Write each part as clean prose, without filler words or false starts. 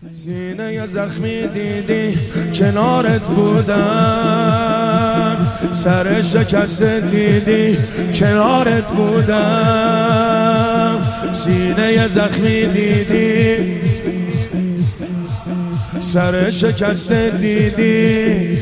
سینه زخمی دیدی کنارت بودم، سر شکست دیدی کنارت بودم. سینه زخمی دیدی سر شکست دیدی،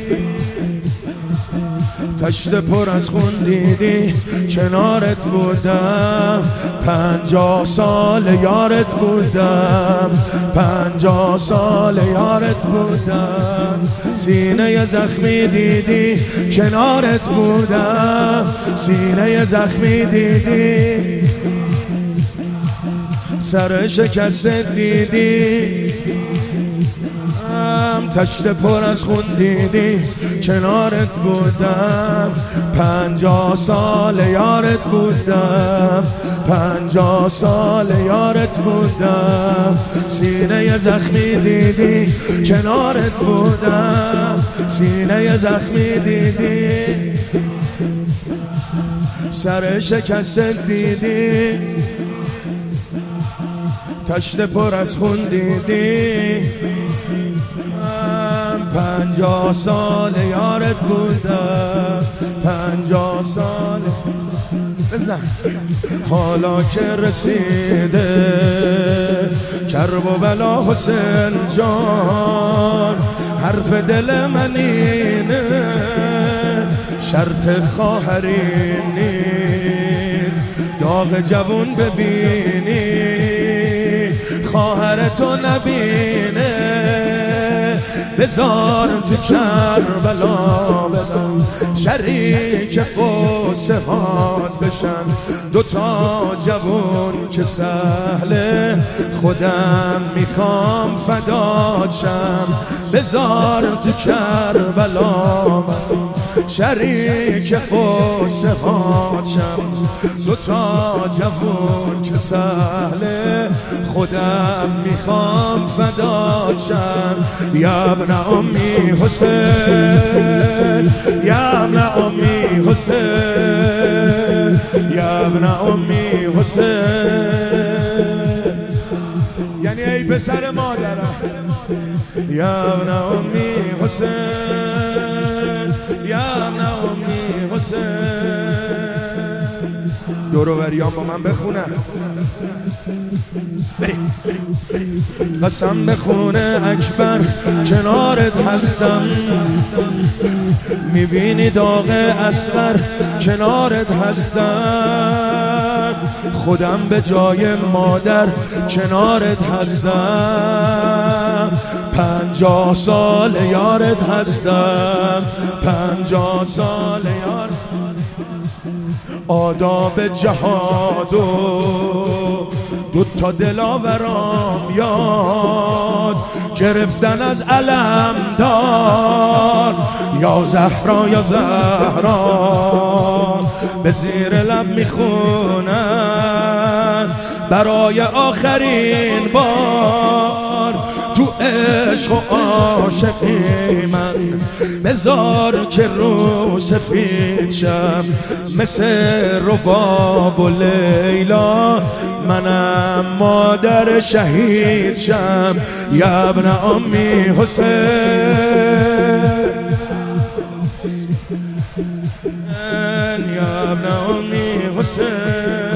تشت پر از خون دیدی کنارت بودم. 50 سال یارت بودم، 50 سال یارت بودم. سینه زخمی دیدی کنارت بودم، سینه زخمی دیدی سر شکست دیدی، تشت پر از خون دیدی کنارت بودم. 50 سال یارت بودم، 50 سال یارت بودم. سینه زخمی دیدی کنارت بودم، سینه زخمی دیدی سر شکست دیدی، تشت پر از خون دیدی. 50 سال یارت بودم، 50 سال. بزن حالا که رسیده کرب و بلا حسین جان، حرف دل من اینه شرط خواهری نیست. داغ جوون ببینی خواهرتو نبینه، بذار تو کربلا بدم شریک قصه هات بشن. دوتا جوون که سهله خودم میخوام فدات شم. بذار تو کربلا بدم شریک قصه هات شم. دوتا جوون که سهله خودم میخوام فدات شم. یا ابن امی حسین، یا ابن امی حسین، یا ابن امی حسین، یعنی ای پسر مادرم. یا ابن امی حسین، یا ابن امی حسین. دور و بریان با من بخونن. قسم به خونه اکبر کنارت هستم، میبینی داغ اصغر کنارت هستم. خودم به جای مادر کنارت هستم. 50 سال یارت هستم، 50 سال یارت. آداب جهادو دوتا دلاورام یاد گرفتن از علم دار. یا زهرا یا زهرا به زیر لب میخونن برای آخرین بار. تو عشق و عاشقی من بذار که رو سفید شم، مثل رباب و لیلا منم مادر شهید شم. یا ابن امی حسین، یا ابن امی حسین.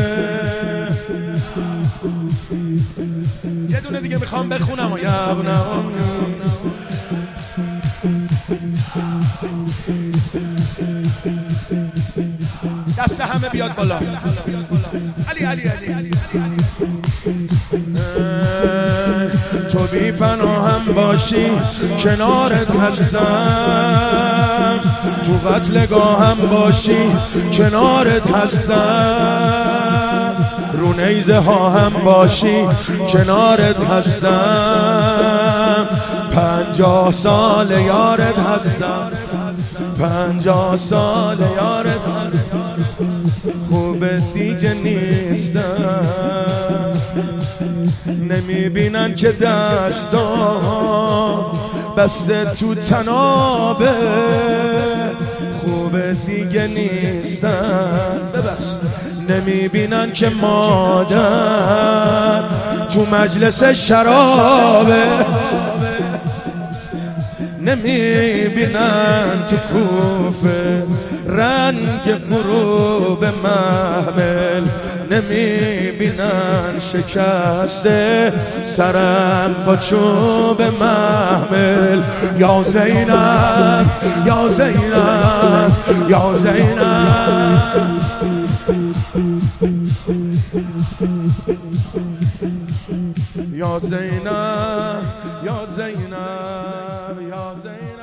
یه دونه دیگه میخوام بخونم. یا ابن امی دست همه بیاد بالا. علی علی علی. تو بی پناهم باشی کنارت هستم، تو قتلگاهم باشی کنارت هستم. رو نیزه ها هم باشی کنارت هستم. 50 سال یارت هستم، 50 سال یارت هستم. خوب دیگه نیستم، نمیبینن که دستام بسته تو تنابه. خوب دیگه نیستم، نمیبینن که مادر تو مجلس شرابه، نمیبینن تو کوفه رنگ غروب محمل، نمیبینن شکسته سرم با چوب محمل. یا زینب یا زینب یا زینب، یا زینب یا زینب یا زینب.